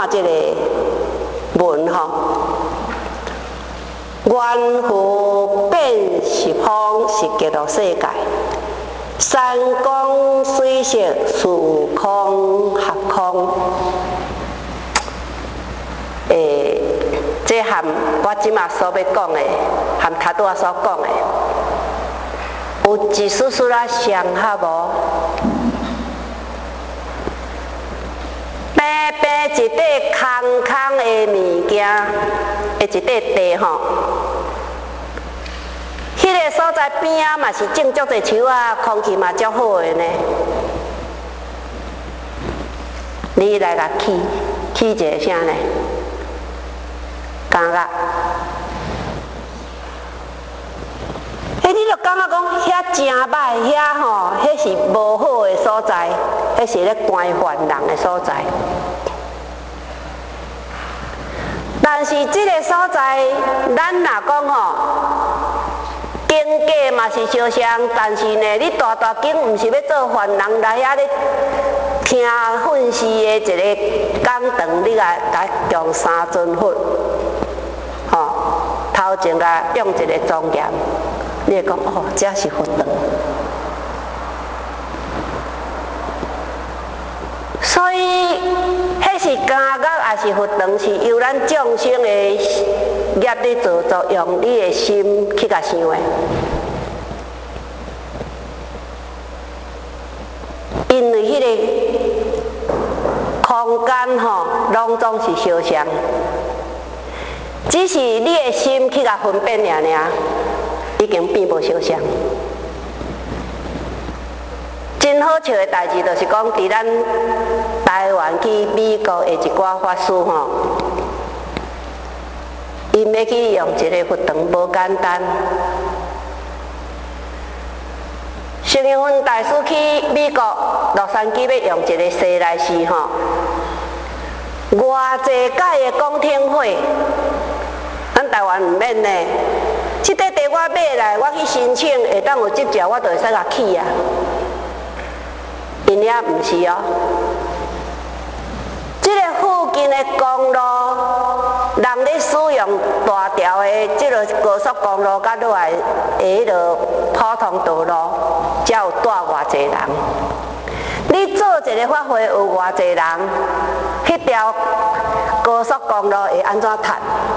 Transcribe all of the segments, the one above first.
看这个文吼。缘复变是风，是极乐世界。山光水色，时空合空。这含我即马所要讲的，含头拄仔所讲的，有一丝丝仔相合无？白白一块空空的物件，一块地吼。迄个所在边啊，嘛是种足侪树啊，空气嘛足好的呢。你来甲起一个啥呢？感觉，你就感觉讲遐真歹，遐吼，迄是无好的所在，迄是咧关烦人的所在。但是这个所在，咱若讲吼，经过嘛是相像，但是呢，你大经毋是要做犯人来遐咧听训示的一个讲堂，你甲用3尊佛。吼，头前甲用一个庄严，你会讲哦，这是佛堂。所以，迄是感觉也是佛堂，是由咱众生的业力造作，用你的心去甲想的。因为迄个空间吼，拢总是相像。只是你的心去甲分辨尔，已经变无相像。真好笑的代志，就是讲伫咱台湾去美国的一寡法师吼，因要去用一个佛堂无简单。释云芬大师去美国洛杉矶要用一个西来寺吼，偌济届的讲听会。咱台湾毋免呢，即块地我买来，我去申请，会当有执照，我就会使甲起啊。因遐毋是哦，即个附近的公路，人咧使用大条的即个高速公路，甲落来的迄个普通道路，才有带偌济人。你做一个法会有偌济人，迄条高速公路会安怎趁？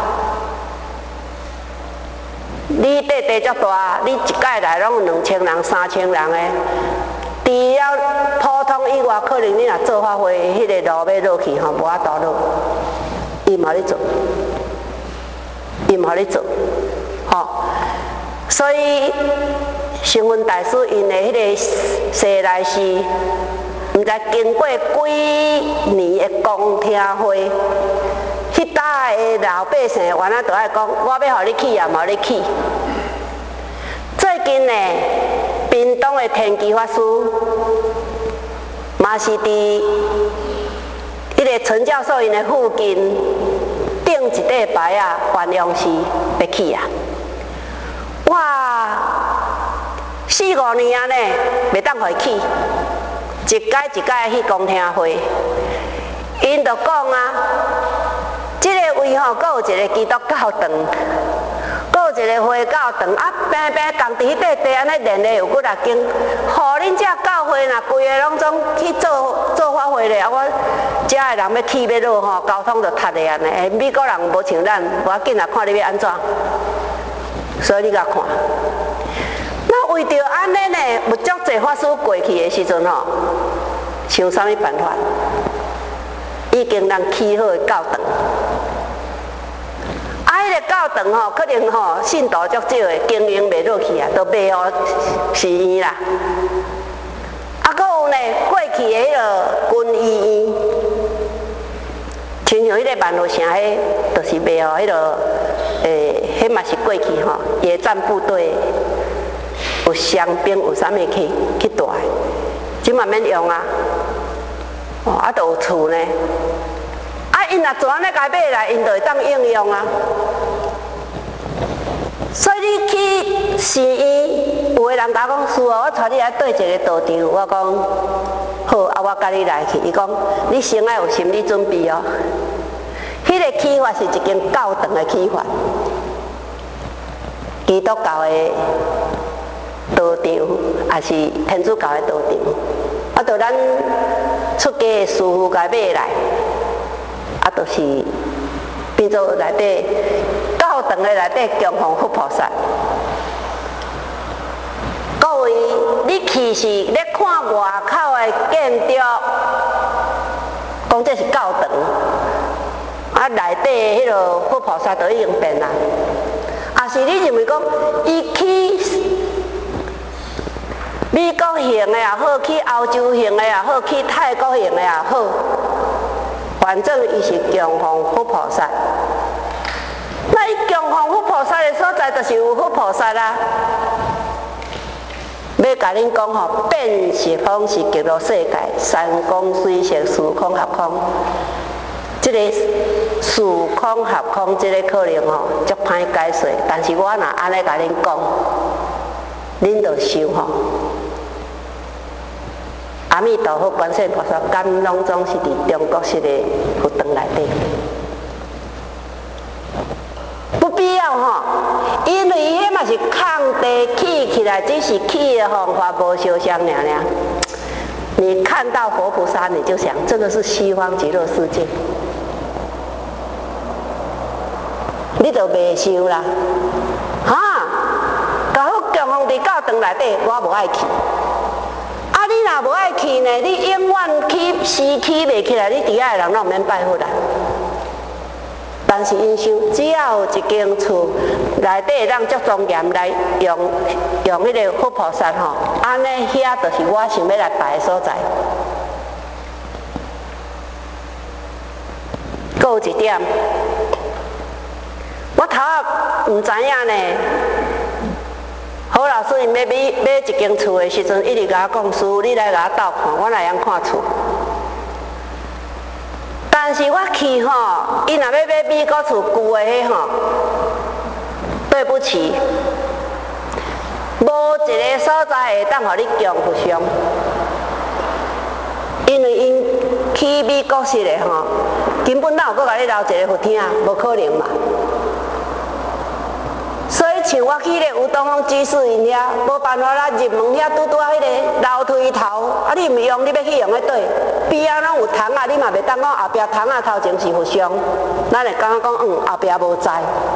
你地足大，你一届来拢有2000人、3000人的，除了普通以外，可能你若做法会，迄个路要落去吼，无法度落，伊毋互你做，伊毋互你做，吼。所以释云大师因的迄个西来寺，毋知经过几年的公听会。迄搭的老百姓原来都爱讲，我要互你起也毋互你起。最近呢，屏东的天机法师，嘛是伫迄个陈教授因的附近顶一块牌啊，繁荣寺要起啊！哇，4、5年啊呢，袂当互伊起，一届一届去公听会，因就讲啊。这个位吼，阁有一个基督教堂，阁有一个回教堂，啊，平平共伫迄块地安尼练咧有几6间，互恁遮教会若规个拢总去做法会咧，啊，我遮的人要起要落吼，交通就塌咧安尼。美国人无像咱，无要紧啊，看你要安怎。所以你甲看，那为着安尼呢，有足侪法师过去的时阵吼，想啥物办法？已经人起好的教堂。迄个教堂吼，可能吼信徒足少的，经营袂落去啊，都卖互寺院啦。啊，阁有呢，过去的迄个军医院，亲像迄个万和城迄，就是卖互迄个迄嘛是过去吼野战部队，有伤兵有啥物去带，即嘛免用啊。哦，啊，都有厝呢。啊，因若全咧家买来，因就会当应用啊。所以你去寺院，有个人甲我讲，师哦，我带你来对一个道场。我讲好，啊，我甲你来去。伊讲你先爱有心理准备哦。 迄个启发是一间教堂的启发，基督教的道场，也是天主教的道场。啊，就咱出家的师父甲买来，啊，就是变做内底教堂的内底供奉佛菩萨。各位，你去是咧看外口的建筑，讲这是教堂，啊，内底迄落佛菩萨都已经变啦。啊，是你认为讲伊去美国型的也好，去欧洲型的也好，去泰国型的也好，反正伊是供奉佛菩萨。那伊供奉佛菩萨的所在，就是有佛菩萨啦。要甲恁讲吼，变十方是极乐世界，三光水色，时空合空。这个时空合空，这个可能吼足歹解释，但是我若安尼甲恁讲，恁就想吼。阿弥陀佛、观世音菩萨，敢拢总是伫中国式的佛堂内底，不必要吼，因为伊迄嘛是空地起来，只是起的方法无相像尔。你看到佛菩萨，你就想这个是西方极乐世界，你就袂想啦，哈，甲好供奉伫教堂内底，我无爱去。啊，你若无爱去呢？你永远起袂起来，你底下的人拢免拜佛啦。但是因想，只要有一间厝内底人足庄严来用迄个佛菩萨吼，安尼遐就是我想要来拜的所在。阁有一点，我头仔唔知影呢。好老师，因要买一间厝的时阵，一直甲我讲，师父你来甲我斗看，我来样看厝。但是我去吼，伊若要买美国厝旧的迄吼，对不起，无一个所在会当互你供佛上，因为因去美国式的吼，根本哪有搁甲你留一个佛厅，无可能嘛。所以像我去咧有东方居士因遐，无办法啦，入门遐拄啊迄个楼梯头，啊你毋用，你要去用咧对，边仔拢有窗啊，你嘛袂当讲后壁窗啊头前是佛像，咱会感觉讲后壁无在。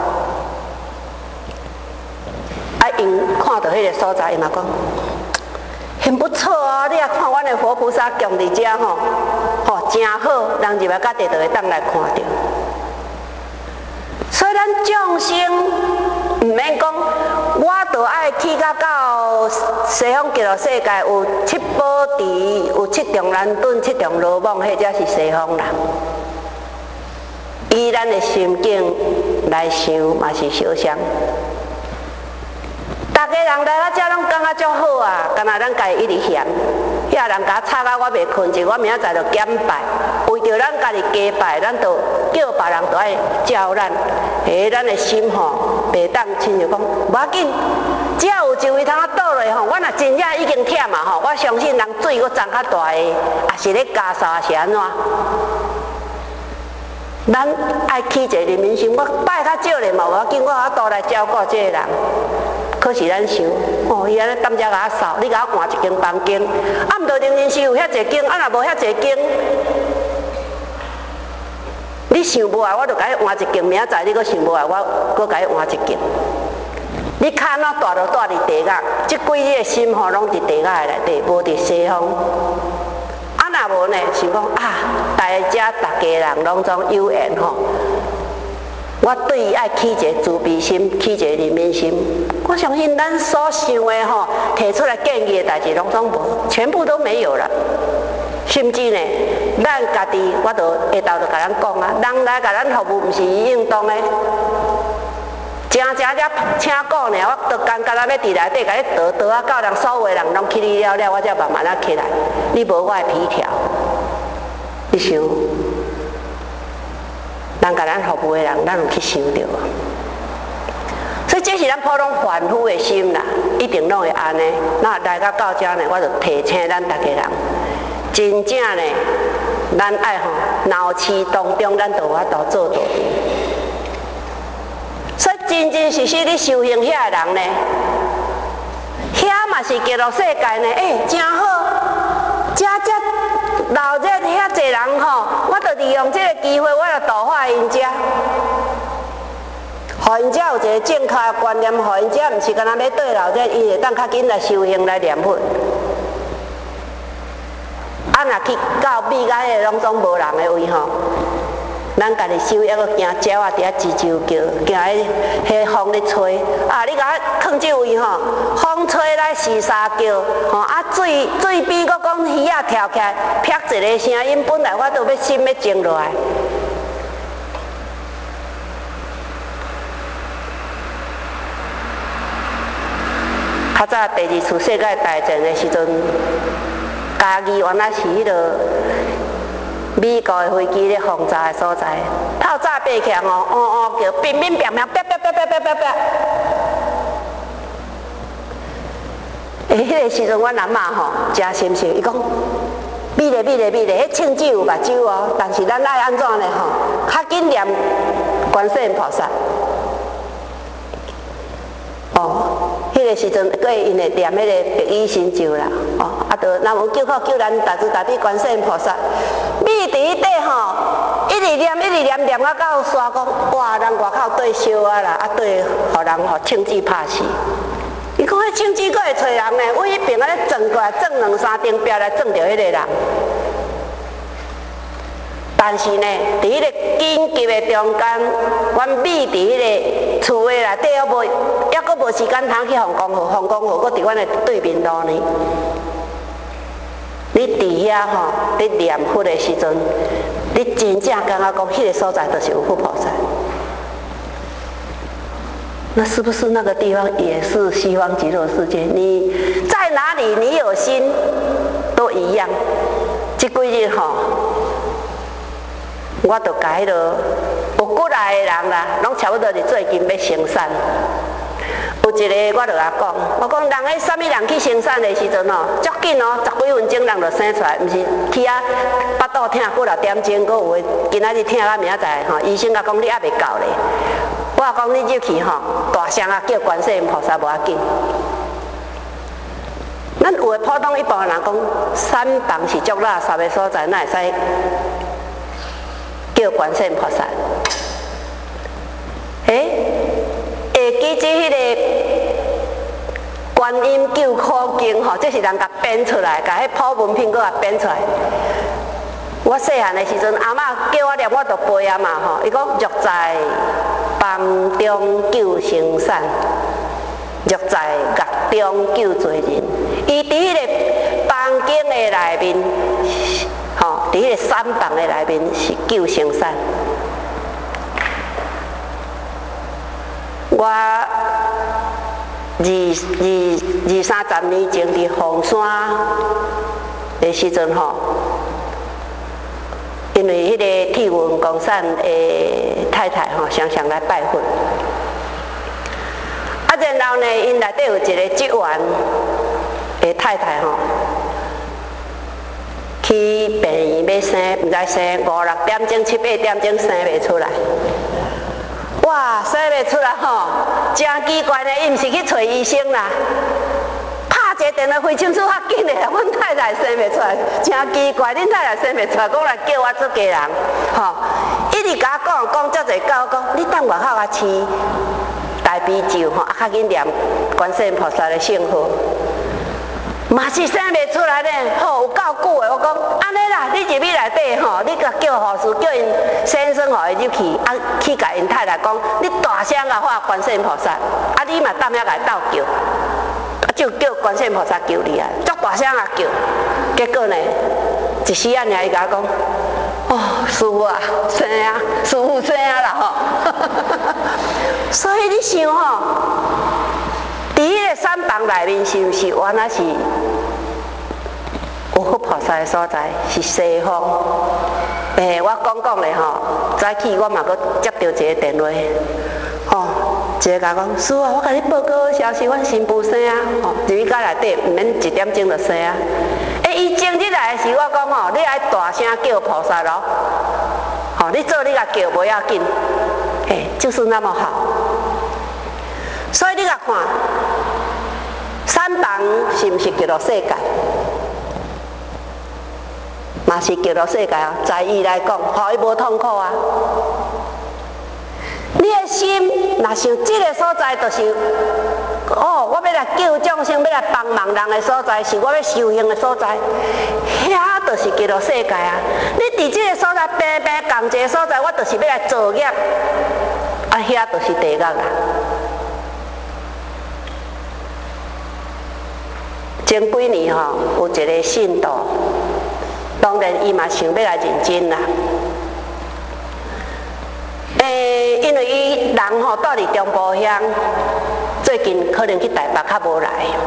啊因看到迄个所在，伊嘛讲很不错哦，你也看阮的佛菩萨供伫遮吼，吼真好，人入来甲地就会当来看到。所以咱众生毋免讲，我就爱去到西方极乐世界，有七宝池，有七重蓝盾、七重罗网，迄才是西方人。以咱的心境来想，嘛是相像。大家人来到遮拢感觉足好啊，干那咱家己一直嫌，遐人甲吵到我袂困去，我明仔载就减拜。为着咱家己加拜，咱就叫别人就爱照咱，咱的心吼袂当亲像讲无要紧，只要有一位通倒落吼，我若真正已经忝啊吼，我相信人水阁涨较大个，也是咧加扫是安怎？咱爱起一个人民心，我拜较少咧嘛，无要紧，我倒来照顾这个人。可是咱想，哦，伊安尼踮遮甲我扫，你甲我换一间房间，啊，毋着人人是有遐济间，啊，若无遐济间。你想无爱，我就甲你换一间；明仔载你阁想无爱，我阁甲你换一间。你脚哪大就大伫地下，即几日的心吼拢伫地下的内底，无伫西方。啊，若无呢？想讲啊，大家人拢总有缘吼。我对伊爱起一个慈悲心，起一个怜悯心。我相信咱所想的吼，提出来建议的代志，拢总无，全部都没有了。甚至呢，咱家己我就下昼就甲咱讲啊，人来甲咱服务，毋是伊应当的。正只请鼓呢，我就感觉咱要伫内底甲你倒啊，到人所有的人拢起你了，我才慢慢啊起来。你无我的皮条，你想？人甲咱服务的人，咱有去想着啊。所以这是咱普通凡夫的心啦，一定拢会安尼。那来到遮呢，我就提醒咱大家人，真正呢，咱爱吼闹市当中，咱就有法度做到。所以真真实实你修行遐人呢，遐嘛是极乐世界呢，真好，遮闹热遐济人吼，我就利用这个机会，我就度化因遮。互因遮有一个正确的观念，互因遮毋是干那要对老热，伊会当较紧来修行来念佛。啊，若去到美甲迄个拢总无人的位吼，咱家己修抑阁惊鸟啊伫遐吱吱叫，惊迄风咧吹。啊，你甲我囥即位吼，风吹来四沙叫，吼啊水边阁讲鱼仔跳起来，啪一个声音，本来我都要心要静落来。较早第二次世界大战的时阵，嘉义原来是迄个美国的飞机咧轰炸的所在，透早爬起来吼，叫，乒乒乓乓，啪啪啪啪啪啪啪。迄个时阵，阮阿嬷吼真心性，伊讲美咧，迄庆酒有目睭哦，但是咱爱安怎呢吼？较紧念观世音菩萨。迄个时阵，佫会因会念迄个白衣神咒啦，啊，就若有叫靠叫咱大慈大悲观世音菩萨，米伫迄底吼，一直念，念啊到山讲，哇，人外口对烧啊啦，啊对，互人互枪支拍死。伊讲迄枪支佫会找人呢，阮迄边啊咧撞过来，撞2、3顶壁来撞着迄个人。但是呢，伫迄个紧急的中间，阮米伫迄个厝的内底，还佫无时间通去防空号，防空号佫伫阮的对面路呢。你伫遐吼，你念佛的时阵，你真正感觉讲，迄个所在就是有佛菩萨。那是不是那个地方也是西方极乐世界？你在哪里，你有心都一样。这几日吼。我就甲迄落有骨力的人啦，拢差不多是最近要生产。有一个我就甲讲，我讲人迄啥物人去生产的时阵哦，足紧哦，10几分钟人就生出来，毋是去啊巴肚疼几6点钟，佫有诶今仔日疼到明仔载吼，医生甲讲你还袂到咧。我讲你入去吼，大声啊叫观世音菩萨无要紧。咱有诶普通一般人讲，山房是足垃圾的所在，哪会使？叫观世音菩萨，会记起迄个观音救苦经吼，这是人甲编出来，甲迄普文品佫甲编出来。我细汉的时阵，阿嬷叫我念，我就背啊嘛吼。伊讲若在房中救生产，若在狱中救罪人。伊伫迄个房间的内面。吼，伫迄个山房的内面是救生山。我二三十年前伫凤山的时阵吼，因为迄个铁运公司的太太吼，常常来拜佛。啊，然后呢，因内底有一个职员的太太吼。去病院要生，毋知生5、6点钟、7、8点钟生袂出来。哇，生袂出来吼，真奇怪呢！伊毋是去找医生啦，拍一个电话非清楚较紧的，阮太太生袂出来，真奇怪，恁太太生袂出来，讲来叫我出家人，吼，一直甲我讲遮侪到讲，你等外口啊饲大悲咒吼，啊较紧念观世音菩萨的圣号。嘛是生袂出来呢，吼有够久的。我讲安尼啦，你入去内底吼，你甲叫护士叫因先生互伊入去，啊去甲因太太讲，你大声甲喊观世音菩萨，啊你嘛当遐甲伊斗叫，啊就叫观世音菩萨救你啊，足大声啊叫。结果呢，一时啊，伊甲我讲，哦师父啊，生啊，师父生啊啦吼。所以你想吼。伫迄个山房内面是毋是原来是有佛菩萨的所在？是西方。我讲咧吼，早起我嘛阁接到一个电话，吼，一个甲讲，师父啊，我甲你报告消息，阮新妇生啊，吼，入去家内底，毋免1点钟就生啊。伊前日来的时，我讲吼，你爱大声叫菩萨咯， 哦，你做你甲叫不要紧，就是那么好。所以你甲看，三房是毋是叫做世界？嘛是叫做世界啊！在伊来讲，互伊无痛苦啊。你的心若想这个所在，就是我要来救众生，要来帮忙人的所在，是我要修行的所在，遐就是叫做世界啊！你伫这个所在平平共一个所在，我就是要来造业，遐就是地狱啊！前几年有一个信徒，当然伊嘛想要来认真啦。因为伊人住伫中部乡，最近可能去台北较无来。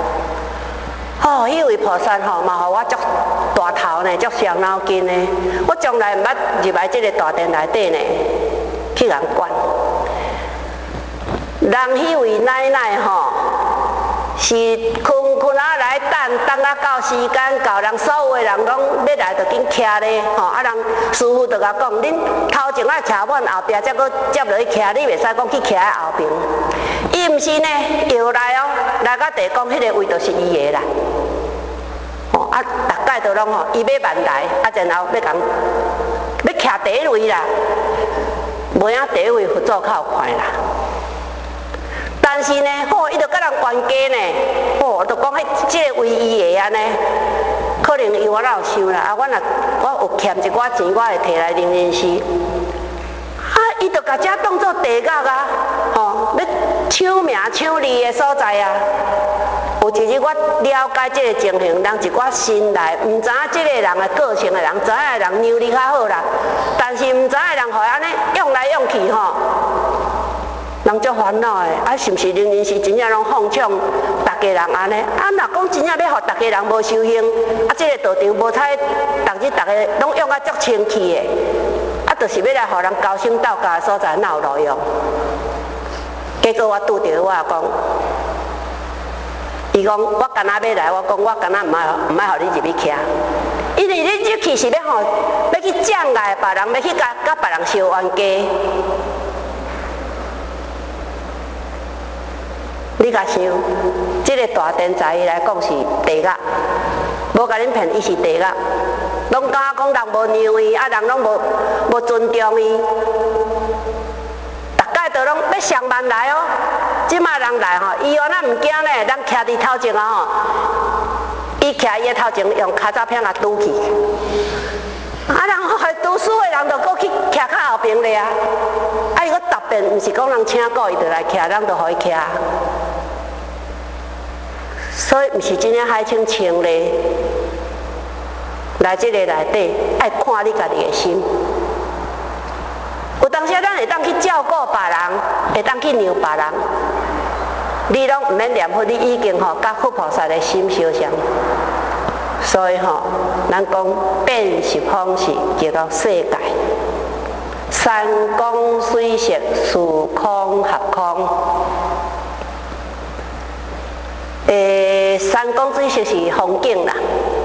迄位菩萨嘛，互我足大头呢，足伤脑筋呢。我从来毋捌入来这个大殿内底呢，去人管。人迄位奶奶是困啊来等啊到时间到，人所有的人拢要来，就紧徛咧人师傅就甲讲，恁头前啊徛阮后壁，才搁接落去徛，你袂使讲去徛在后边。伊毋是呢，摇来来到地讲迄个位就是伊的啦。逐摆都拢伊要慢来，然后要讲要徛第一位啦，无影第一位佛祖较有看啦。但是呢，伊就甲人冤家呢，就讲这个为伊的安尼，可能伊我哪有想啦，我有欠一寡钱，我会摕来认是。伊就甲这当作地狱啊，要抢名抢利的所在啊。有一日我了解这个情形，人一寡心内毋知影这个人的个性的人，知影的人让你较好啦，但是毋知影的人，互安尼用来用去人足烦恼的，是毋是人是真正拢奉劝大家人安尼？若讲真正要互大家人无修行，这个道场无采，逐日大家拢用啊足清气的，就是要来互人高升道家的所在，哪有路用？结果我拄着我讲，伊讲我干那要来，我讲我干那毋爱互你入去徛，因为你入去是要去障碍别人，要去甲别人相冤家。你甲想，这个大殿在伊来讲是地狱，无甲恁骗，伊是地狱。拢敢讲人无让伊，人拢无尊重伊，逐摆都拢要上万来哦。即马人来伊安那毋惊呢，人徛伫头前伊徛伊的头前用骹扎片甲拄去，人还读书的人就搁去徛较后边咧伊搁答辩，毋是讲人请过伊就来徛，人就互伊徛。所以毋是真正海清清咧，来这个内底爱看你家己的心。有当时咱会当去照顾别人，会当去让别人，你拢毋免念佛，你已经甲佛菩萨的心相像。所以咱讲变是方式叫做世界，三光水色，四空合空。三光水色是风景啦，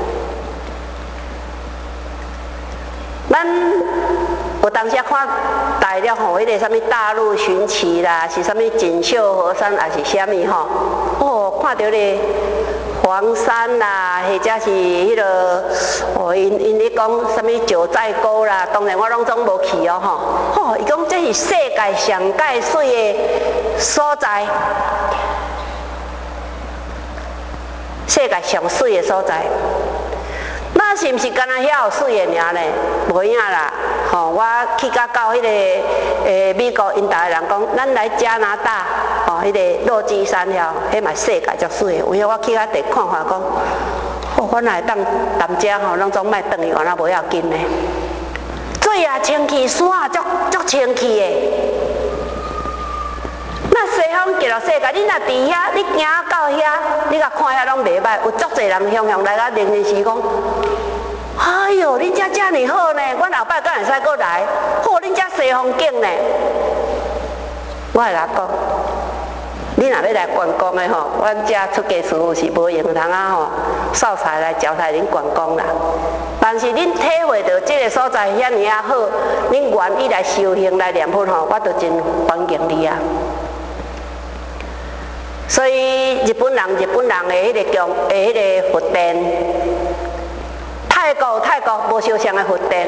咱有当时看大了迄个什么大陆寻奇啦，是什么锦绣河山，还是什么看到咧黄山啦，或者是迄个因咧讲什么九寨沟啦，当然我拢总无去伊讲这是世界上介水的所在。世界上水的所在，那是毋是干那遐有水的尔呢？无影啦，我去到迄个美国，因逐个人讲，咱来加拿大，迄个落基山遐，迄嘛世界足水的。有影我去到地看看讲，我哪会当淡遮拢总卖转去，原来无要紧呢。水也清气，山也足清气的。那西方叫做世界，你若伫遐，你行到遐，你甲看遐拢袂歹，有足侪人向来甲认是讲，哎哟，恁遮尔好呢，阮后摆敢会使过来，恁遮西风景呢。我会甲讲，你若要来观光的阮遮出家师父是无用通素材来招待恁观光啦。但是恁体会到这个所在遐尼啊好，恁愿意来修行来念佛吼，我就真欢迎你啊。所以日本人的迄个迄个佛殿，泰国无相像的佛殿。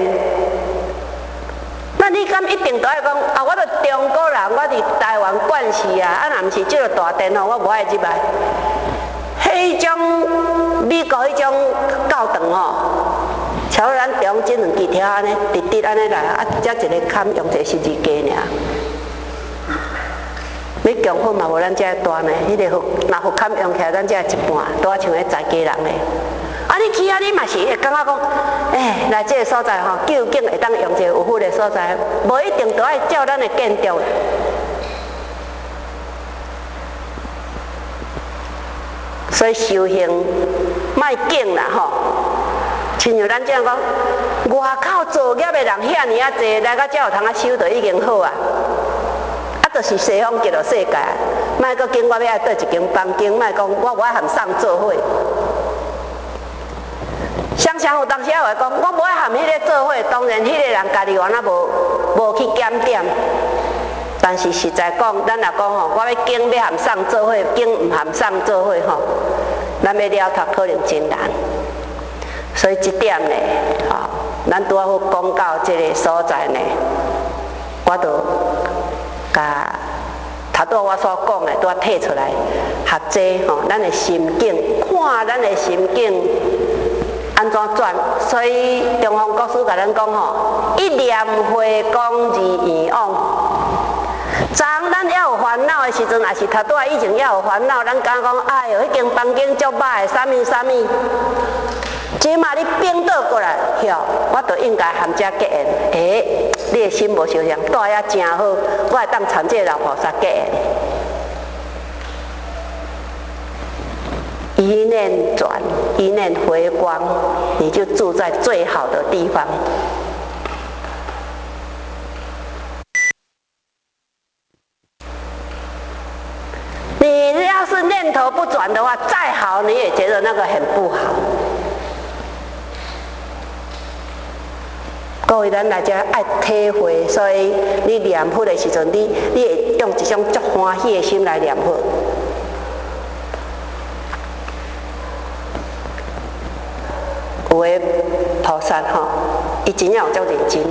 那你敢一定都爱讲啊？我著中国人，我伫台湾惯势啊！若毋是即个大殿吼，我无爱入来。迄种美国迄种教堂吼，像咱中即两支条安尼直直安尼来啊，才一个坎用一个十字架尔。你强佛嘛无咱遮大呢，迄个佛若佛龛用起来，咱遮一半，拄啊像迄在家人的。啊，你去啊，你嘛是会感觉讲，来这个所在吼，究竟会当用一个有佛的所在，无一定都爱照咱的建筑。所以修行卖紧啦吼，亲像咱这样讲，外口造业的人遐尼啊济，来到这有通啊修就已经好啊。就是西方极乐世界，莫阁经我要爱倒一间房间，莫讲我爱含送做伙。常常有当时也会讲，我无爱含迄个做伙，当然迄个人家己原来无去检点。但是实在讲，咱若讲吼，我要经要含送做伙，经毋含送做伙吼，咱要了脱可能真难。所以这点呢，咱拄好讲到这个所在呢，我就。甲头拄我所讲的，拄啊摕出来学这吼，咱的心境，看咱的心境安怎转。所以中方国师甲咱讲吼，一念回光而圆往。当咱要有烦恼的时阵，也是头拄以前要有烦恼，咱敢讲，哎哟，迄间房间足歹，啥物啥物。即马你变倒过来，哟，我就应该含遮结缘。你的心无相像，住遐真好，我会当参这个老菩萨结缘。一念转，一念回光，你就住在最好的地方。你要是念头不转的话，再好你也觉得那个很不好。各位，咱大家爱体会，所以你念佛的时阵，你会用一种足欢喜的心来念佛。有的菩萨吼，伊真正有足认真。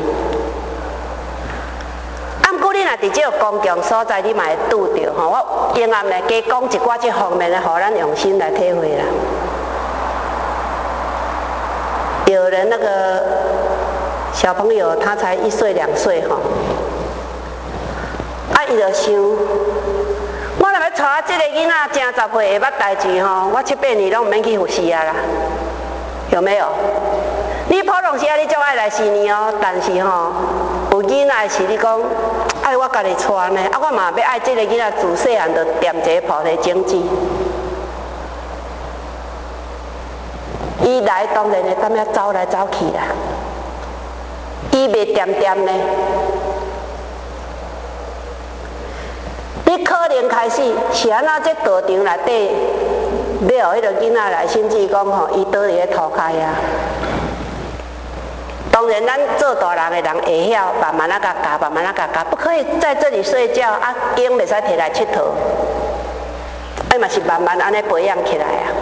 啊，毋过你若伫这个公共所在，你嘛会拄着吼。我永远来加讲一寡这方面的，互咱用心来体会啦。有人那个。小朋友他才1岁2岁哈，伊就想，我若要带这个囡仔正10岁会捌代志吼，我7、8年拢毋免去服侍啊啦，有没有？你普通时啊，你就爱来4年哦，但是吼，有囡仔是你讲爱我家己带呢，啊，我嘛要爱这个囡仔自细汉就念一个菩提种子。伊来当然会踮遐走来走去啦。伊袂点点呢？你可能开始是安怎？这道场内底要互迄个囡仔来，甚至讲吼，伊倒伫咧涂骹啊。当然，咱做大人的人会晓慢慢啊甲教，慢慢啊甲教，不可以在这里睡觉啊，婴袂使摕来佚佗。伊嘛是慢慢安尼培养起来啊。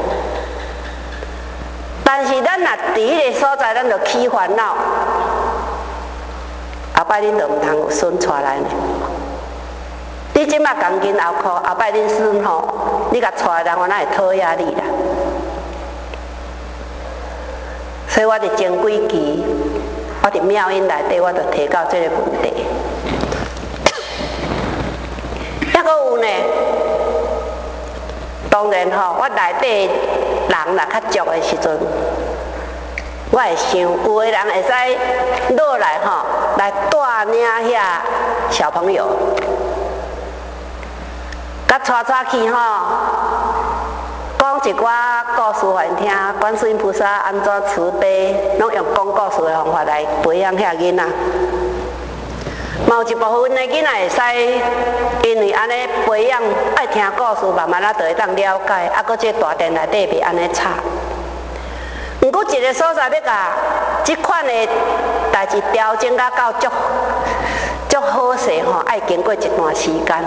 但是咱若伫迄个所在，咱就起烦恼。后摆恁就毋通有孙带来呢。你即摆钢筋后箍，后摆恁孙吼，你甲带人，我哪会讨厌你啦？所以我伫前几期，我伫庙院内底，我就提到这个问题。还阁有呢，当然吼，我内底人若较足的时阵。我会想，有的人会使落来吼，来带领遐小朋友，甲带去吼，讲一寡故事互因听，观世音菩萨安怎慈悲，拢用讲故事的方法来培养遐囡仔。嘛有一部分的囡仔会使，因为安尼培养爱听故事，慢慢啊就会当了解，啊，搁这大殿内底袂安尼吵。 毋过一个所在要甲即款的代志调整到足好势吼，爱经过一段时间。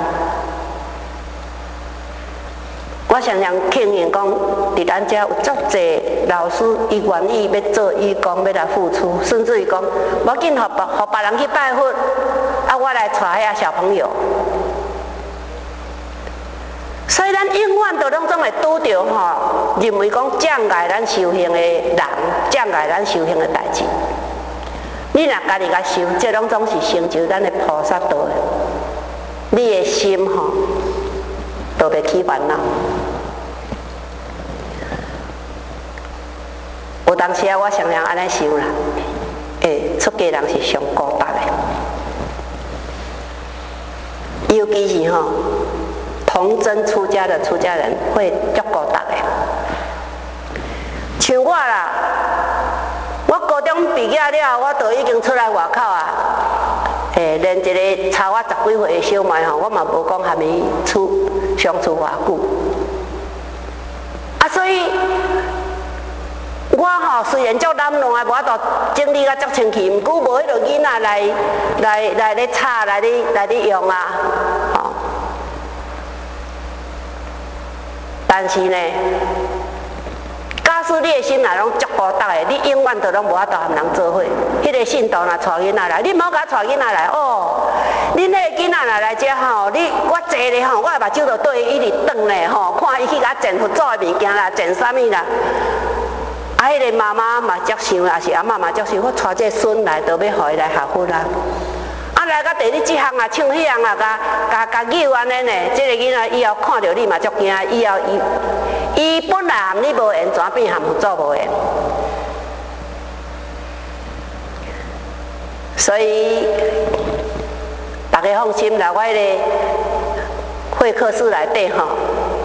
我常常庆幸讲，伫咱遮有足侪老师，伊愿意要做义工，要来付出，甚至于讲，无紧，互别人去拜佛，啊，我来带遐小朋友。所以咱永远都拢总会拄着吼，认为讲障碍咱修行的人，障碍咱修行的代志。你若家己甲修，这拢总是成就咱的菩萨道的。你的心吼，都袂起烦恼。有当时啊，我常常安尼想啦，出家人是上孤单的，尤其是吼童真出家的出家人会足孤单的。像我啦，我高中毕业了，我就已经出来外口啊，连一个差我10几岁的小妹吼，我嘛无讲含伊相处偌久，啊，所以。我吼虽然足懒惰，无法度整理甲足清气，毋过无迄落囡仔来咧吵，来咧用啊，吼。但是呢，假使你的心内拢足孤单的，你永远都拢无法度和人做伙。迄个信徒若带囡仔来，你毋好甲带囡仔来哦。恁迄个囡仔若来遮吼，我坐咧吼，我的目睭就对伊一直转咧吼，看伊去甲捡佛祖的物件啦，捡啥物啦。啊，迄个妈妈嘛接想，也是阿嬷嘛接想，我带这孙来，就要互伊来学佛啦。啊，来到第二这项啊，唱迄项啊，甲扭安尼呢，这个囡仔以后看到你嘛足惊，以后伊本来含你无缘，怎变含佛祖无缘？所以大家放心啦，我迄个会客室内底吼，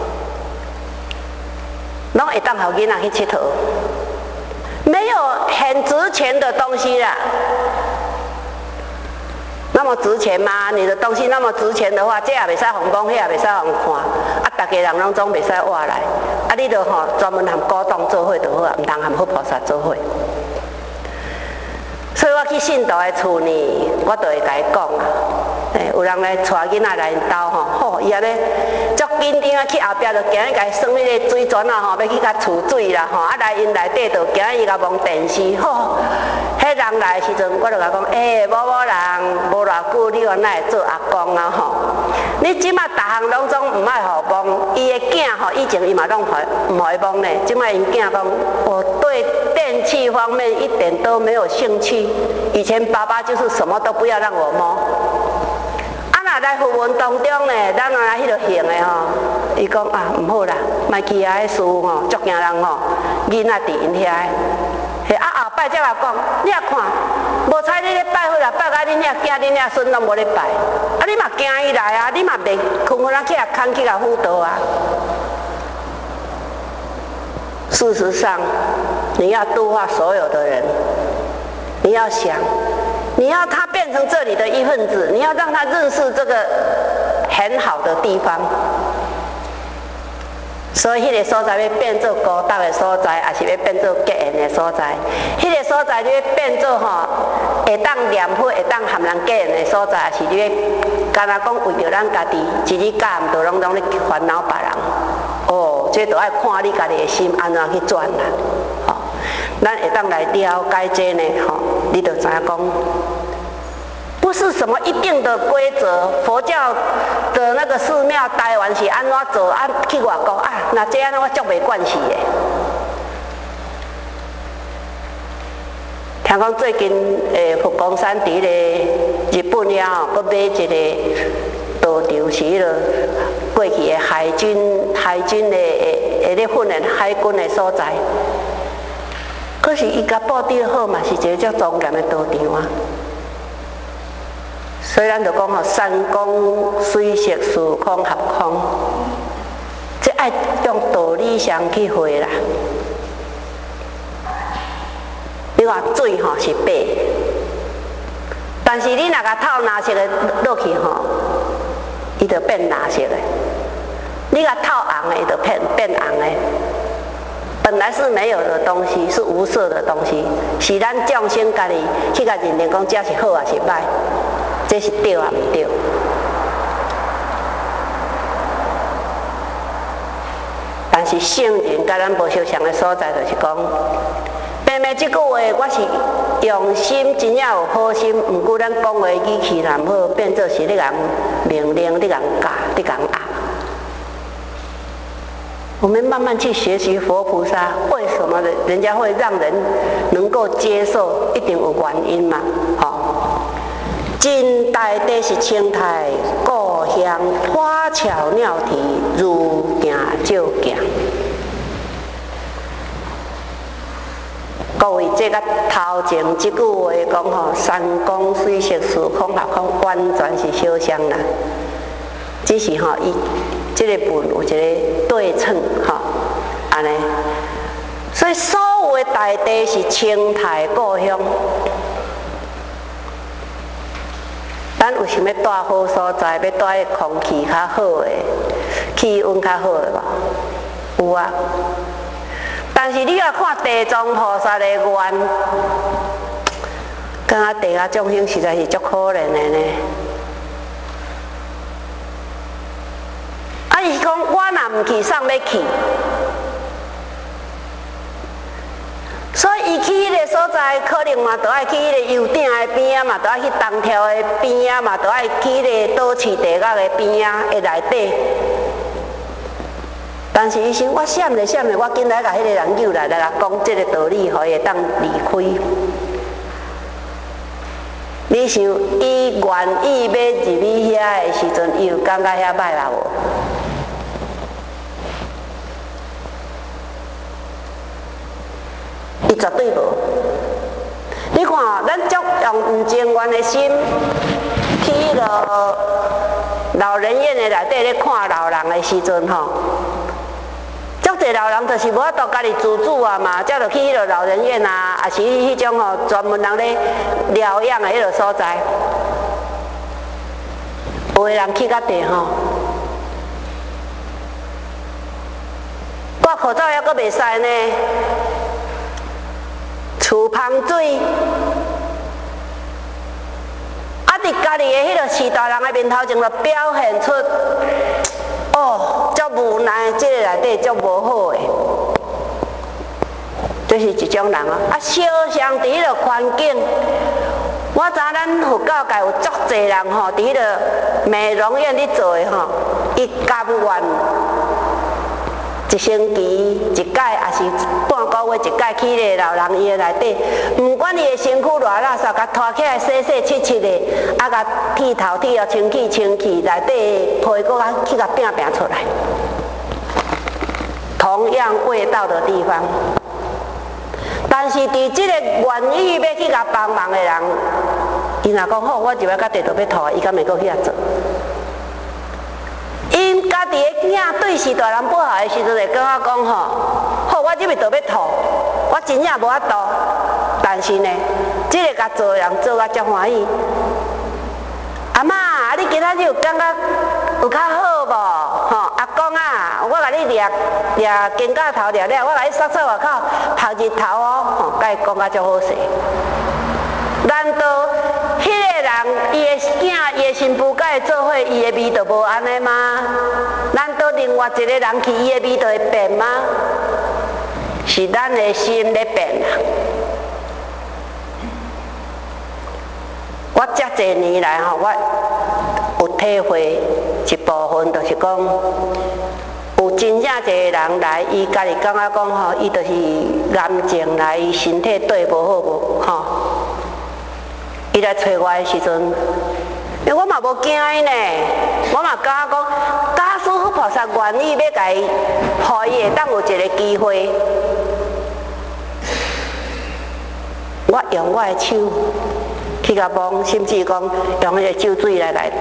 拢会当互囡仔去佚佗。没有很值钱的东西啦，那么值钱吗？你的东西那么值钱的话，这也袂使互摸，迄也袂使互看，啊，大家人拢总袂使挖来，啊，你著吼专门含古董做伙就好啊，毋通含佛菩萨做伙。所以我去信徒的厝呢，我就会甲伊讲啊，有人来带囡仔来因兜吼，伊安尼足紧张啊，去后壁就行去甲伊耍迄个水泉啊吼，要去甲储水啦吼，啊来因内底就行伊甲望电视吼。迄人来的时阵，我就甲讲，某人无偌久，你原来会做阿公啊吼。你即马逐项拢总毋爱互摸，伊的囝吼，以前伊嘛拢毋互伊摸呢，即马因囝讲，我对电器方面一点都没有兴趣。以前爸爸就是什么都不要让我摸。啊，若来佛门当中呢，咱若来迄落行的吼，伊讲啊，毋好啦，莫去啊，迄事吼，足惊人吼，囡仔伫因遐。后摆才甲讲，你啊看，无采你咧拜佛啦，拜甲恁遐囝、恁遐孙拢无咧拜，啊你嘛惊伊来啊，你嘛袂困困啊去啊空去啊辅导啊。事实上，你要度化所有的人，你要想，你要他变成这里的一份子，你要让他认识这个很好的地方。所以，迄个所在要变做孤单的所在，也是要变做结缘的所在。迄个所在你要变做吼，会当念佛、会当含人结缘的所在，也是你要干那讲为着咱家己一日到暗，就拢咧烦恼别人。哦，这都要看你家己的心安怎去转啦。吼，咱会当来了解这呢，吼，你就知影讲。不是什么一定的规则，佛教的那个寺庙台湾是安怎做，啊去外国啊，那这样我足没关系的。听讲最近佛光山伫咧日本了后，佮买一个道场是迄落过去的海军的咧训练海军的所在。可是伊甲布置好嘛，是一个足庄严的道场啊。所以咱就讲吼，山光水色时空合空，这爱用道理上去会啦。你看水吼是白，但是你若甲透蓝色的落去吼，伊就变蓝色的；你甲透红的，伊就变红的。 本来是没有的东西，是无色的东西，是咱众生家己去甲认定讲这是好还是歹，这是对还唔对？但是圣人甲咱无相像的所在，就是讲，平平这句话，我是用心，真正有好心，毋过咱讲话语气若唔好，变做是你人命令，你人教，你人压。我们慢慢去学习佛菩萨，为什么人家会让人能够接受？一定有原因嘛，真大地是青苔，故乡花草鸟啼，如行照行。各位，这个头前这句话讲山光水色时空下空，完全是相像啦。只是伊这个文有一个对称安尼。所以所有的大地是青苔故乡。咱有想要住好所在，要住迄空气较好的、气温较好的无？有啊。但是你若看地藏菩萨的愿，敢若地下众生实在是足可怜的呢。伊是讲我若唔去，送要去。所以伊去迄个所在，可能嘛，都爱去迄个油鼎的边嘛，都爱去东条的边嘛，都爱去迄个倒市地角的边的内底。但是伊想，我闪咧，我紧来甲迄个人救来甲讲这个道理，互伊会当离开。你想，伊愿意要入去遐的时阵，伊有感觉遐歹啦无？伊绝对无。你看，咱足用唔情愿的心去迄个老人院的内底咧看老人的时阵足侪老人就是无法度家己自主啊嘛，才着去迄个老人院啊，也是迄种专门人咧疗养的迄个所在。有的人去到地挂口罩还阁袂使呢。厝芳水，伫家己的迄个饲大人的面头前，就表现出，足无奈，这个内底足无好的，这是一种人啊。小相伫迄个环境，我知咱佛教界有足侪人伫迄个美容院咧做的伊甘愿。一星期一届，也是半个月一届去咧老人院内底，毋管伊的身躯偌垃圾，甲拖起来洗洗切切的，甲剃头剃清气，内底皮骨去甲拼出来。同样味道的地方，但是伫即个愿意要去甲帮忙的人，伊若讲好，我入来到地道要吐，伊敢会阁去遐做？因家己的囝对视大人不好的时阵，会跟我讲好，我入去就要吐，我真正无法度。但是呢，这个甲做的人做甲足欢喜。阿嬷，你今仔日有感觉有较好无？阿公啊，我甲你掠肩胛头掠了，我甲你扫外口晒日头甲伊讲甲足好势。难道迄个人伊的囝、伊的新妇甲伊做伙，伊的味就无安尼吗？难道另外一个人去，伊的味就会变吗？是咱的心咧变啦。我遮侪年来我有体会一部分，就是讲有真正一个人来，伊家己感觉讲伊就是癌症来，伊身体对无好无伊来找我的时阵，因为我嘛无惊伊呢，我嘛感觉讲，假使佛菩萨愿意要甲伊，互伊会当有一个机会，我用我的手去甲摸，甚至讲用迄个酒水来顾。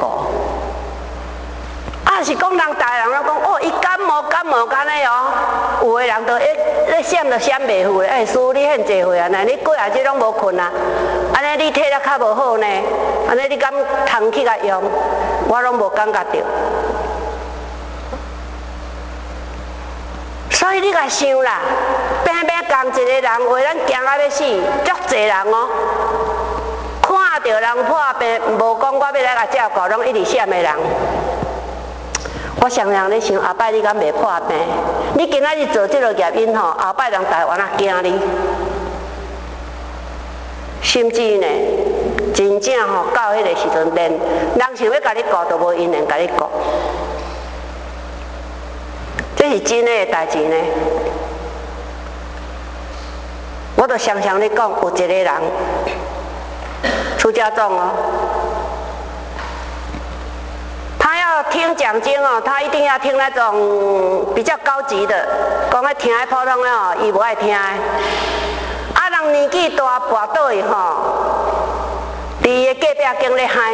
是讲人大人讲伊感冒干尼有的人都咧闪都闪袂赴咧。师父你现济岁啊？那你过来这拢无困啊？安尼你体力较无好呢？安尼你敢通去甲用？我拢无感觉到。 所以你甲想啦，平平共一个人为咱惊到要死，足侪人哦。看到人破病，无讲我要来甲照顾，拢一直闪的人。我常常咧想，后摆你敢袂破病？你今仔日做这个业因吼，后摆人台湾啊惊你，甚至呢，真正吼到迄个时阵，连人想要甲你顾，都无因缘甲你顾。这是真诶代志呢。我都常常咧讲，有一个人，出家众哦。他要听讲经哦，他一定要听那种比较高级的，讲咧听普通的哦，伊无爱听的。啊，人年纪大跋倒去吼，伫伊隔壁间咧嗨，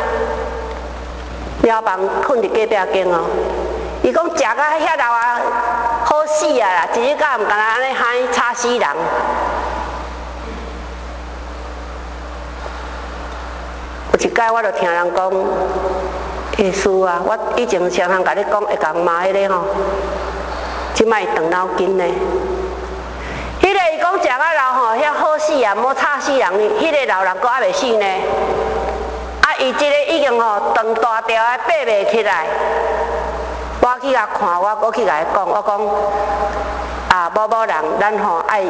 了房困伫隔壁间哦。伊讲食到遐老啊，好死啊啦！一日到毋敢若安尼嗨，吵死人。有一摆我就听人讲。耶稣啊！我以前常常甲你讲会共骂迄个吼，即摆动脑筋呢。迄个伊讲食到老吼，遐好死啊，莫吵死人。迄个老人阁还袂死呢。啊，伊即个已经吼长大条的爬袂起来。我去甲看，我去甲伊讲，我讲啊，某人，咱吼爱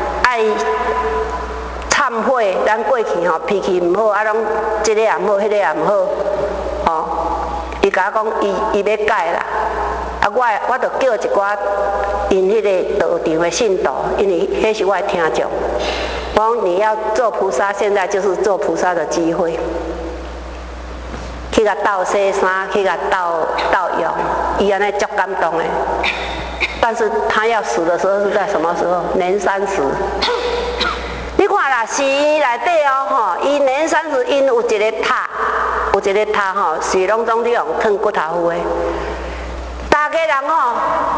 忏悔，咱过去吼脾气毋好，啊，拢即个也毋好，迄个也毋好，吼。伊甲我讲，伊要改啦。啊，我就叫一寡因迄个道场的信徒，因为迄是我的听众。我讲你要做菩萨，现在就是做菩萨的机会。去甲斗洗衫，去甲斗用，伊安尼足感动的。但是他要死的时候是在什么时候？年30。你看啦，寺院内底哦，吼，伊年30因有一个塔。有一个塔吼，是拢总你用烫骨头糊的。大家人吼，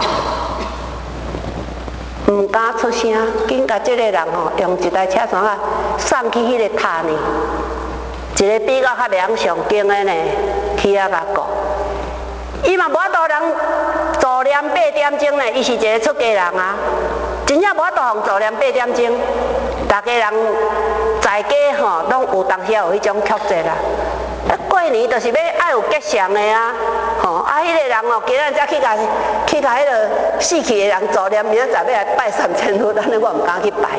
唔敢出声，紧甲这个人吼，用一台车伞啊送去迄个塔呢。一个比较较袂晓上经的呢，去遐甲顾。伊嘛无法度人助念8点钟呢，伊是一个出家人啊，真正无法度互助念8点钟。大家人在家吼，拢有当时有迄种曲折啦。过年就是要爱有吉祥的啊，吼啊！迄个人哦，今仔才去甲迄个死去的人助念，明仔载要来拜3000佛，安尼我唔敢去拜。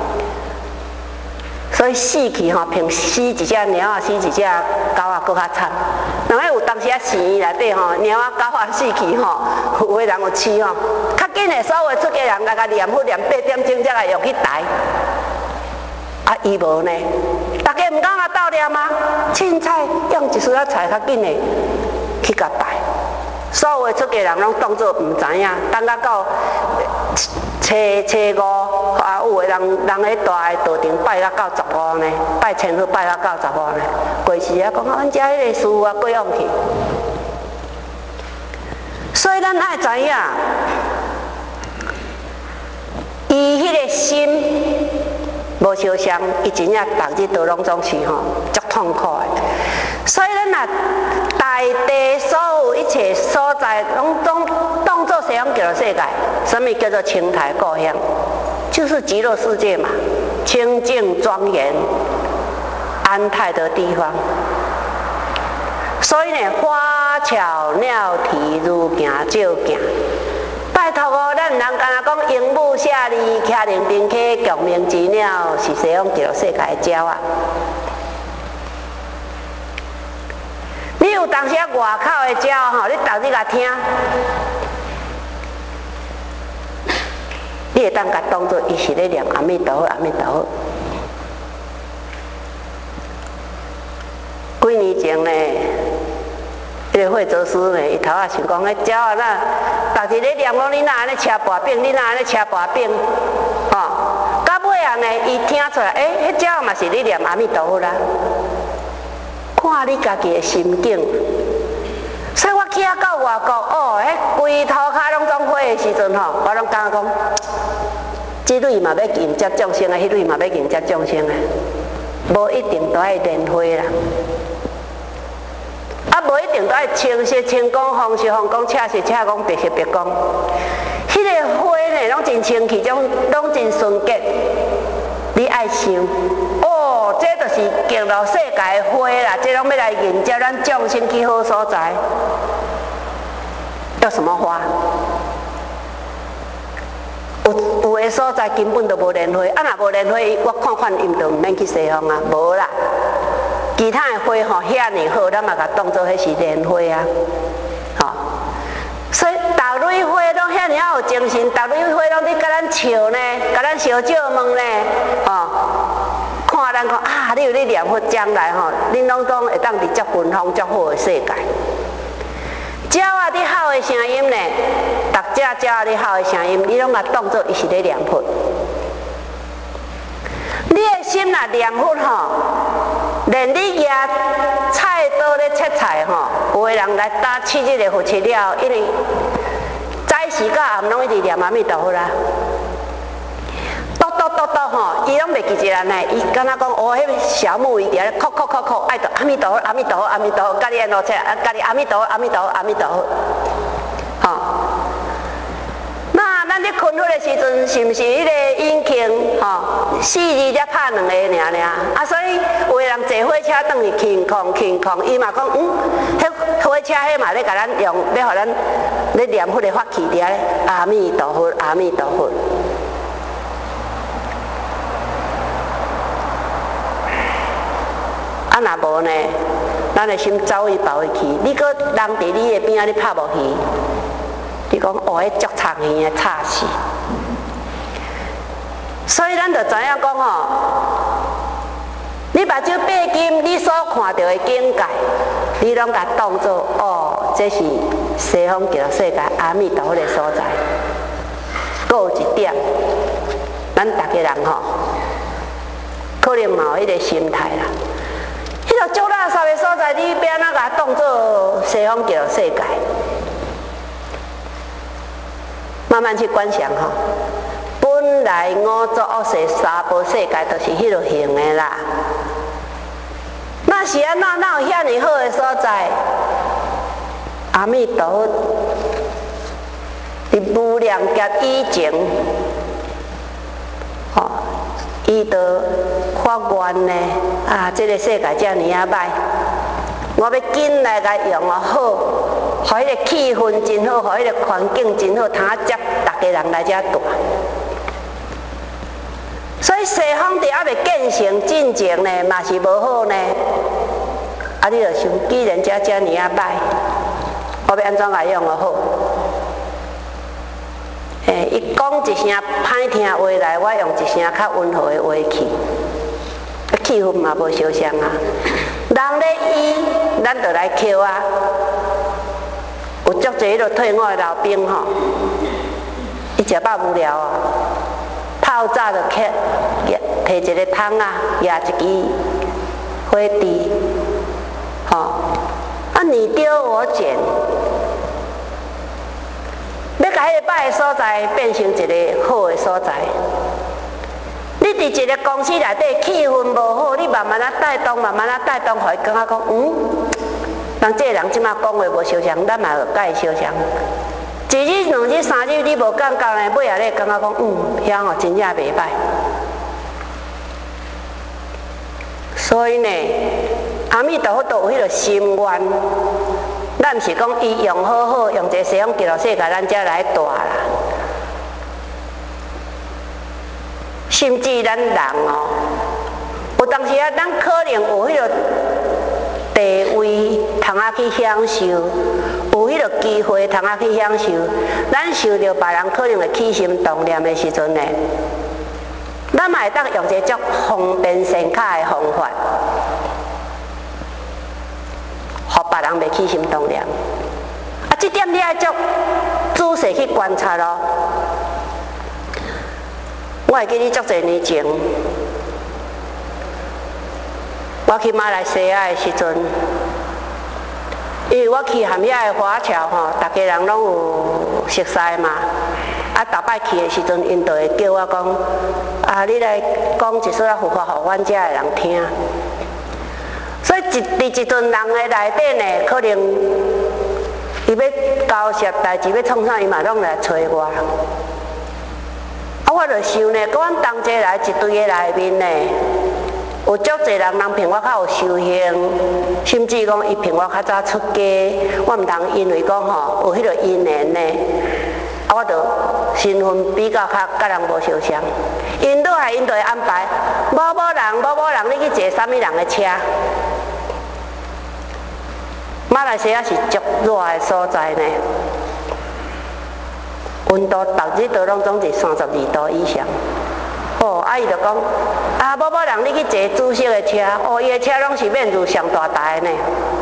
所以死去吼，平死一只猫啊，死一只狗啊，搁较惨。人迄有当时啊，寺院内底吼，猫啊、狗啊死去吼，有的人有饲吼，较紧的所有出家人来甲念佛念8点钟才来用去台。啊，伊无呢，大家毋敢甲斗念啊，凊彩用一丝仔菜较紧的去甲拜。所有的出家人拢当作毋知影，等到初5啊，有的人咧大的道场拜到95呢，拜千佛拜到95呢，过时啊讲阮遮迄个师父啊过往去。所以咱爱知影，伊迄个心。无相像，伊真正逐日都拢总是吼足痛苦的。所以咱若大地所有一切所在，拢当作西方极乐世界。什么叫做清台故乡？就是极乐世界嘛，清净庄严、安泰的地方。所以呢，花巧鸟啼如行照行。拜托哦，咱人敢若讲鹦鹉下里徛零冰溪，共鸣之鸟是西方极乐世界的鸟啊。你有当时外口的鸟吼，你逐日甲听，你会当甲当作伊是咧念阿弥陀佛，阿弥陀佛。几年前呢？迄个慧哲师呢，伊头仔想讲，迄鸟啊，那逐日咧念讲，你哪安尼吃薄饼，你哪安尼吃薄饼，吼、到尾啊呢，伊听出来，迄鸟嘛是咧念阿弥陀佛啦。看你家己的心境，所以我去啊到外国，哦，迄规涂骹拢总火的时阵吼，我拢感觉讲，即类嘛要迎接众生的，迄类嘛要迎接众生的，无一定都爱莲花啦。啊，无一定都爱清晰清讲、方式方讲、恰实恰讲、别实别讲。迄迄个花呢，拢真清气，拢真纯洁。你爱想，哦，这就是极乐世界的花啦，这拢要来迎接咱众生去好所在。叫什么花？有的所在根本就无莲花，啊，若无莲花，我看看因就毋免去西方啊，无啦。其他的花吼遐尼好，咱嘛甲当做迄是莲花啊，吼。所以逐蕊花拢遐尼有精神，逐蕊花拢伫甲咱笑呢，甲咱烧借问呢，吼。看咱讲啊，你有咧念佛，将来吼，恁拢总会当直接芬芳足好的世界。鸟啊，你吼的声音呢？逐只鸟啊，你吼的声音，你拢甲当作伊是咧念佛。你的心若念佛吼，连你举菜刀咧切菜吼，有的人来打七日的佛切了，因为早时到暗拢一直念阿弥陀佛啦。嘟吼，伊拢袂记一人呢，伊敢若讲哦，迄个小木鱼伫咧哭，爱着阿弥陀佛，阿弥陀佛，阿弥陀佛，家己安怎切，家己阿弥陀佛，阿弥陀佛，阿弥陀佛，吼。那咱咧困佛的时阵，是毋是迄个引擎吼4字才拍2个尔？啊，所以有的人坐火车转去轻空，伊嘛讲迄火车迄嘛咧甲咱用，要互咱咧念佛的法器伫咧，阿弥陀佛，阿弥陀佛。啊，若无呢，咱的心走去跑去，你搁人伫你的边仔，你拍无去，你讲哦，迄足长鱼的吵死。所以咱就知影讲吼，你目睭闭金，你所看到的境界，你拢甲当作哦，这是西方极乐世界阿弥陀佛的所在。搁有一点，咱逐个人吼，可能嘛有迄个心态啦。迄个足垃圾的所在，你要安怎甲当作西方极乐世界？慢慢去观想吼。本来五浊恶世三宝世界就是迄落形的啦。那是安怎哪有遐尼好的所在？阿弥陀佛，伫无量劫以前，吼。伊就发愿呢，啊，这个世界遮尔啊歹，我要紧来甲用啊好，互迄个气氛真好，互迄个环境真好，通啊接逐个人来遮住。所以西方伫还未建成进前呢，嘛是无好呢。啊，你就想，既然遮尔啊歹，我要安怎来用啊好？伊讲一声歹听话来，我用一声较温和的话去，气氛嘛无相像啊。人咧医，咱就来扣啊。有足侪迄落退伍的老兵吼，伊食饱无聊哦，透早就摕一个桶啊，举一支火箸，吼，啊你丢我捡。要甲迄个歹的所在变成一个好的所在。你伫一个公司内底气氛无好，你慢慢啊带动，互伊感觉讲，人这个人即马讲话无相像，咱嘛甲伊相像。一日、2日、3日，你无感觉呢，尾仔你感觉讲，遐吼真正袂歹。所以呢，阿弥陀佛都有迄个心愿。咱毋是讲伊用好好，用一个西方极乐世界，咱才来住啦。甚至咱人哦，有当时啊，咱可能有迄个地位，通啊去享受，有迄个机会，通啊去享受。咱受到别人可能会起心动念的时阵呢，咱嘛会当用一个足方便善巧的方法。互别人袂起心动念，啊，这点你爱足仔细去观察咯。我会记得足侪年前，我去马来西亚的时阵，因为我去含遐的华侨吼，大家人拢有熟悉嘛，啊，逐摆去的时阵，因就会叫我讲，啊，你来讲一撮啊佛法，互阮遮的人听。所以伫一群人的内底呢，可能伊要交涉代志，要创啥，伊嘛拢来找我。我就想呢，阮同齐来一堆个内面呢，有足侪人评我较有修行，甚至讲伊评我较早出家，我毋通因为讲吼有迄个因缘呢，我就身份比较甲人无相像。因倒来因就会安排，某人，你去坐啥物人的车？马来西亚是足热的所在呢，温度逐日都拢总是32度以上。伊就讲，某人你去坐主席的车，伊的车拢是免入上大台的呢。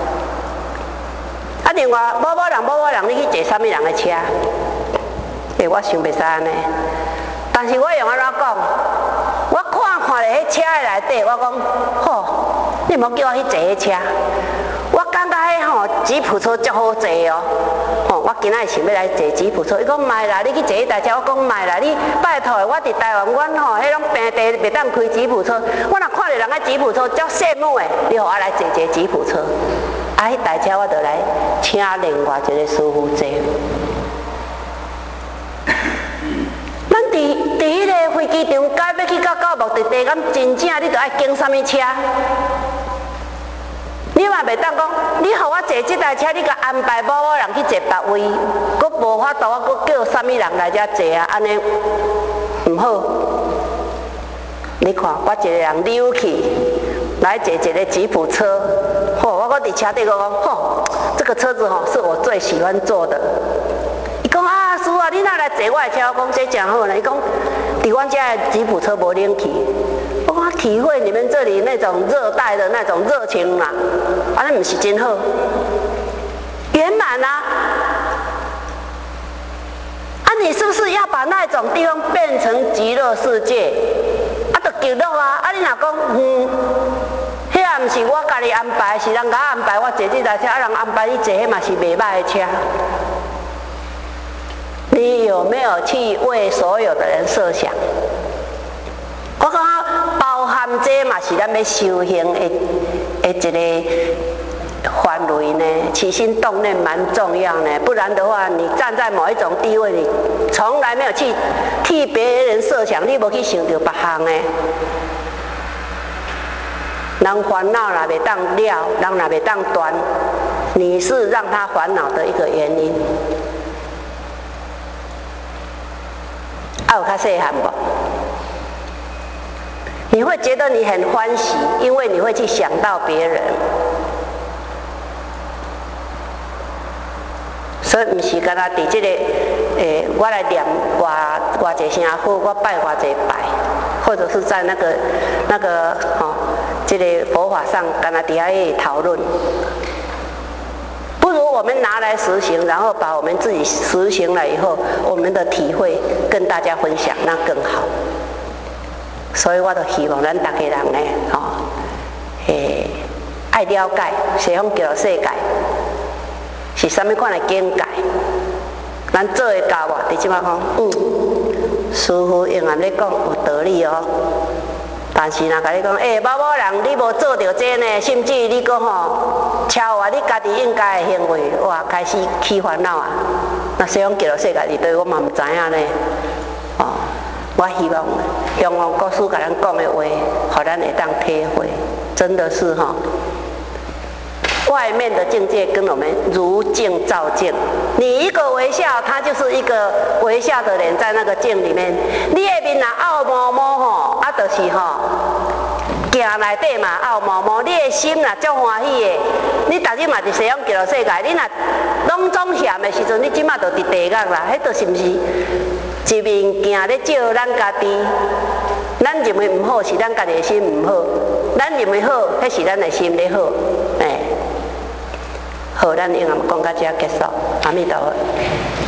另外某人你去坐啥物人的车？我想袂使安尼，但是我用安怎讲？我看咧迄车的内底，我讲，你莫叫我去坐迄车。我感觉迄吉普车足好坐哦，我今仔想要来坐吉普车。伊讲卖啦，你去坐迄台车。我讲卖啦，你拜托的，我伫台湾，阮迄种平地袂当开吉普车。我若看到人家吉普车，足羡慕的，你互我来坐一个吉普车。迄台车我就来请另外一个师傅坐。咱伫迄个飞机场，该要去到目的地，敢真正你着爱经啥物车？你嘛袂当讲，你互我坐这台车，你甲安排某人去坐别位，佫无法度，我佫叫啥物人来遮坐啊？安尼毋好。你看，我一个人溜去来坐一个吉普车，我搁伫车顶讲，这个车子是我最喜欢坐的。伊讲师傅啊，你哪来坐我的车？我讲这真好呢。伊讲，伫阮遮的吉普车无冷气。我讲体会你们这里那种热带的那种热情嘛，安尼毋是真好，圆满啊！你是不是要把那种地方变成极乐世界？就极乐啊！你若讲迄也毋是我家己安排，是人家安排我坐这台车，人安排你坐，迄嘛是袂歹的车。你有没有去为所有的人设想？我感觉包含这嘛是咱要修行的一个范围呢，起心动念蛮重要呢。不然的话，你站在某一种地位，你从来没有去替别人设想，你无去想到别项呢。人烦恼若袂当了，人若袂当断，你是让他烦恼的一个原因。有较细汉无？你会觉得你很欢喜，因为你会去想到别人，所以不是干那伫这个我来念偌济声好，我拜偌济拜，或者是在那个这个佛法上干那底下讨论，不如我们拿来实行，然后把我们自己实行了以后，我们的体会跟大家分享，那更好。所以我就希望咱大家人呢，爱了解西方极乐世界是啥物款的境界，咱做会到无？伫即摆讲，师父永远咧讲有道理哦。但是若甲你讲，某人你无做到这呢，甚至你讲超越你家己应该的行为，哇，开始起烦恼啊！那西方极乐世界是对我嘛毋知影呢，我希望中央国师甲咱讲的话，互咱会当体会，真的是外面的境界跟我们如镜照镜。你一个微笑，它就是一个微笑的脸在那个镜里面。你的面若凹毛毛就是镜内底嘛凹毛毛。你的心若足欢喜的，你逐日嘛伫西方极乐世界，你若拢总嫌的时阵，你即马就伫地狱啦。迄就是毋是？一面镜咧照咱家己，咱认为唔好是咱家己的心唔好，咱认为好，迄是咱的心咧好。好，咱今日讲到这结束，阿弥陀佛。